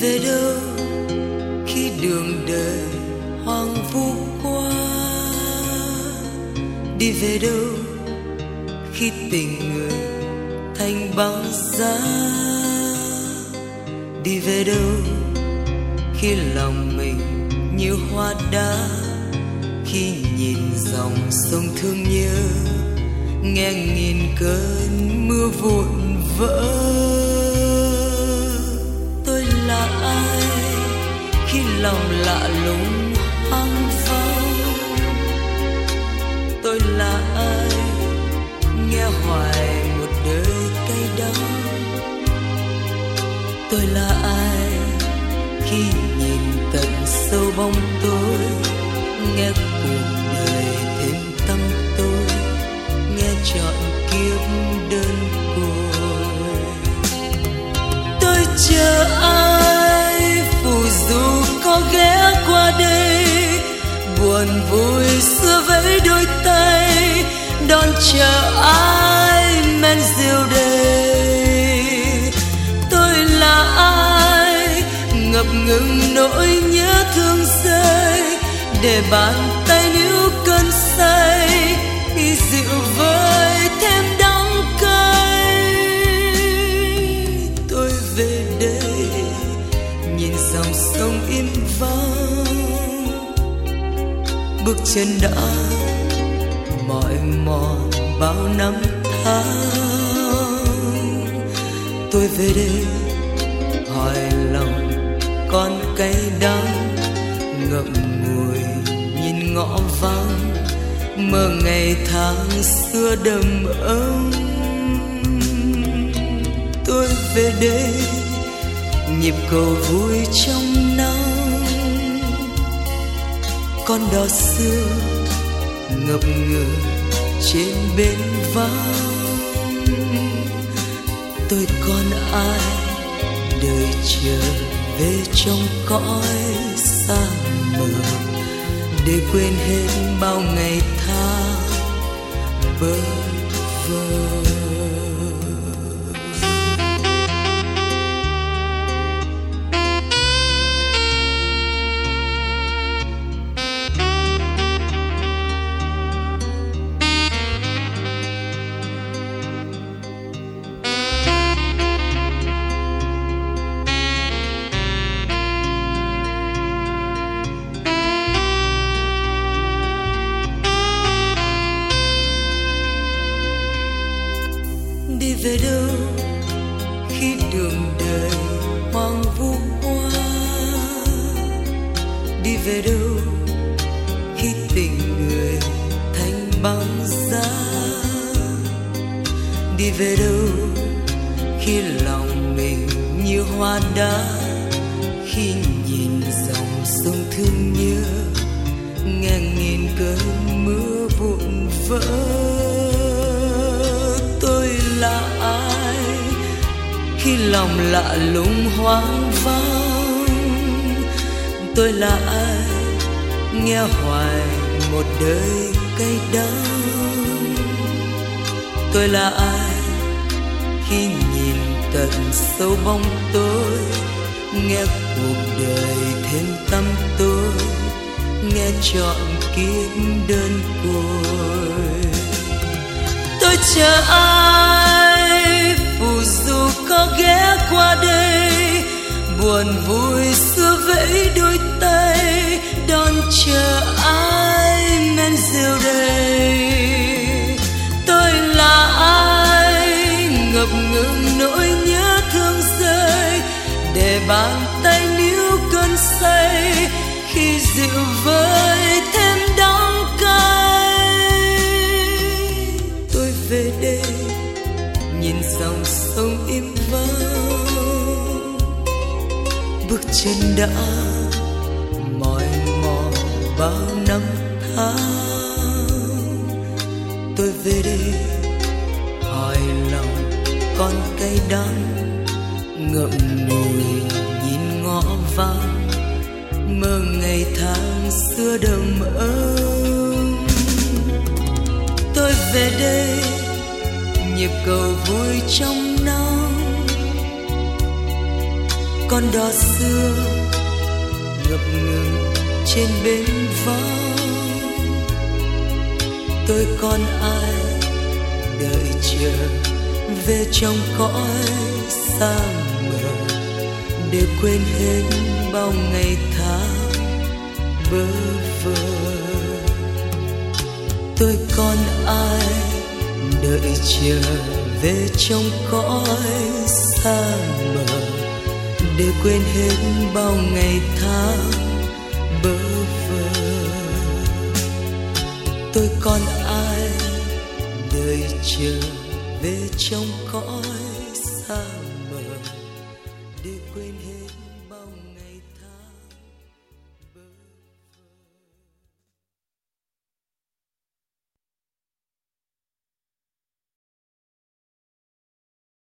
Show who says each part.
Speaker 1: về đâu khi đường đời hoang vu quá? Đi về đâu khi tình người thành băng giá? Đi về đâu khi lòng mình như hoa đá, khi nhìn dòng sông thương nhớ, nghe nghìn cơn mưa vụn vỡ. Tôi là ai khi lòng lạ lùng hoang vắng? Tôi là ai nghe hoài một đời cay đắng? Tôi là ai khi nhìn tận sâu bóng tối, nghe cuộc đời thêm tâm tôi, nghe trọn kiếp đơn côi. Tôi chờ ai phù du có ghé qua đây, buồn vui xưa vẫy đôi tay, đón chờ ai men rượu đầy. Tôi là ai ngập ngừng nỗi nhớ thương rơi, để bàn tay níu cơn say khi dịu vơi thêm đắng cay. Tôi về đây nhìn dòng sông im vắng, bước chân đã mỏi mòn bao năm tháng. Tôi về đây hỏi lòng con cay đắng, ngậm ngùi nhìn ngõ vắng, mơ ngày tháng xưa đầm ấm. Tôi về đây nhịp cầu vui trong nắng, con đò xưa ngập ngừng trên bến vắng. Tôi còn ai đời chờ về trong cõi xa mờ, để quên hết bao ngày tháng bơ vơ. Đi về đâu khi đường đời hoang vu quá? Đi về đâu khi tình người thành băng giá? Đi về đâu khi lòng mình như hoa đá, khi nhìn dòng sông thương nhớ, nghe nghìn cơn mưa vụn vỡ. Tôi là ai khi lòng lạ lùng hoang vắng? Tôi là ai nghe hoài một đời cay đắng? Tôi là ai khi nhìn tận sâu bóng tối, nghe cuộc đời thêm tăm tối, nghe trọn kiếp đơn côi. Tôi chờ ai phù du có ghé qua đây, buồn vui xưa vẫy đôi tay, đón chờ ai men rượu đầy. Tôi là ai ngập ngừng nỗi nhớ thương rơi, để bàn tay níu cơn say khi dịu vơi thêm đắng cay. Tôi về đây nhìn dòng sông im vắng, bước chân đã mỏi mòn bao năm tháng. Tôi về đây hỏi lòng con cay đắng, ngậm ngùi nhìn ngõ vắng, mơ ngày tháng xưa đầm ấm. Tôi về đây nhịp cầu vui trong nắng, con đò xưa ngập ngừng trên bến vắng. Tôi còn ai đợi chờ về trong cõi xa mờ, để quên hết bao ngày tháng bơ vơ. Tôi còn ai đợi chờ về trong cõi xa mờ, để quên hết bao ngày tháng bơ vơ. Tôi còn ai đợi chờ về trong cõi xa mờ, để quên hết